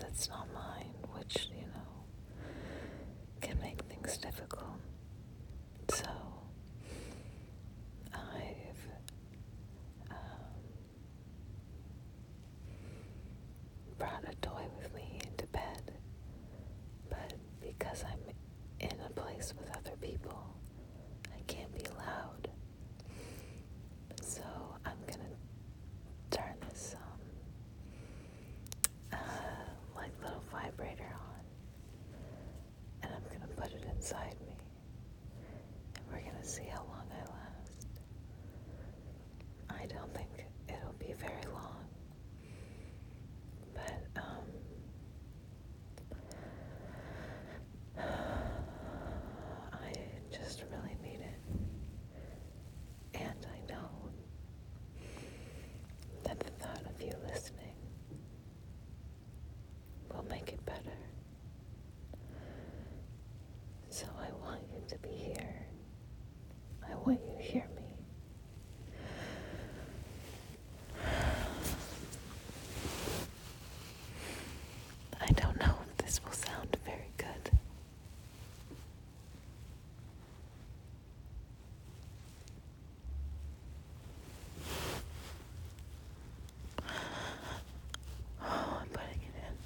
that's not mine, which, can make things difficult. So I've brought a toy with me into bed, but because I'm in a place with other people, I can't be loud. So I'm gonna turn this like little vibrator on, and I'm gonna put it inside me, and we're gonna see how long I last. I don't think it'll be very long, but I just really need it, and I know that the thought of you listening will make it better. So I want you to be here. I want you to hear me. I don't know if this will sound very good. Oh, I'm putting it in.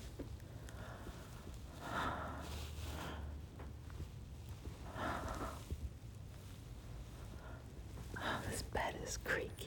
Oh, this bed is creaky.